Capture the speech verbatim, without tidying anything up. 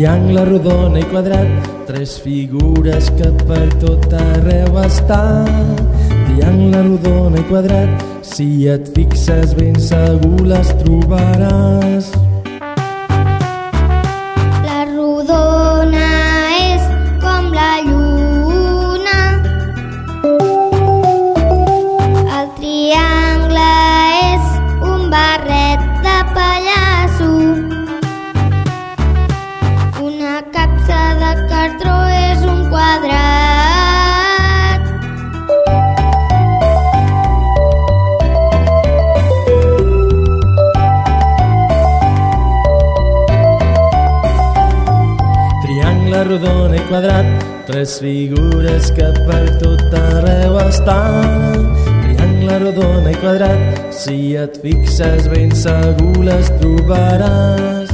triangle, rodona i quadrat, tres figures que per tot arreu estan. Triangle, rodona i quadrat, si et fixes ben segur les trobaràs. La rodona és com la lluna, el triangle és un barret de pallasso, una capsa de cartró és un quadrat. Triangle, rodona i quadrat, tres figures que per tot arreu estan. Triangle, rodona i quadrat, si et fixes ben segur les trobaràs.